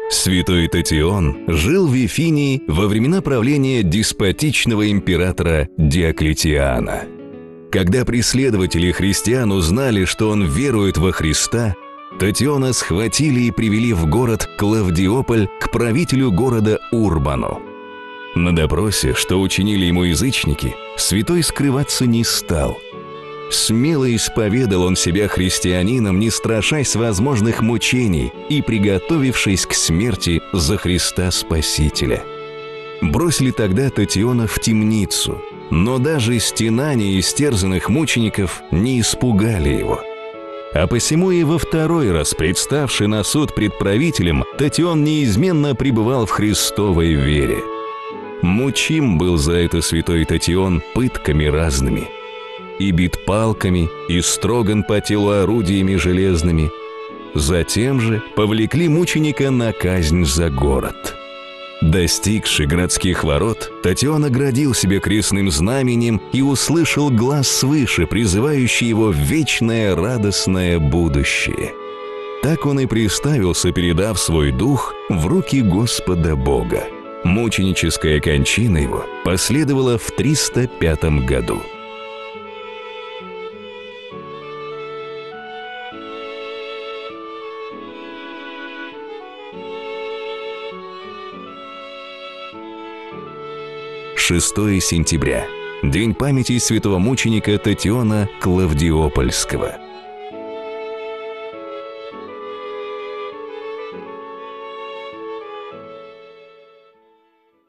Святой Татион жил в Вифинии во времена правления деспотичного императора Диоклетиана. Когда преследователи христиан узнали, что он верует во Христа, Татиона схватили и привели в город Клавдиополь к правителю города Урбану. На допросе, что учинили ему язычники, святой скрываться не стал. Смело исповедал он себя христианином, не страшась возможных мучений и приготовившись к смерти за Христа Спасителя. Бросили тогда Татиона в темницу, но даже стенания истерзанных мучеников не испугали его. А посему и во второй раз, представший на суд пред правителем, Татион неизменно пребывал в Христовой вере. Мучим был за это святой Татион пытками разными. И бит палками, и строган по телу орудиями железными. Затем же повлекли мученика на казнь за город. Достигши городских ворот, Татион оградил себе крестным знаменем и услышал глас свыше, призывающий его в вечное радостное будущее. Так он и приставился, передав свой дух в руки Господа Бога. Мученическая кончина его последовала в 305 году. «6 сентября. День памяти святого мученика Татиона Клавдиопольского.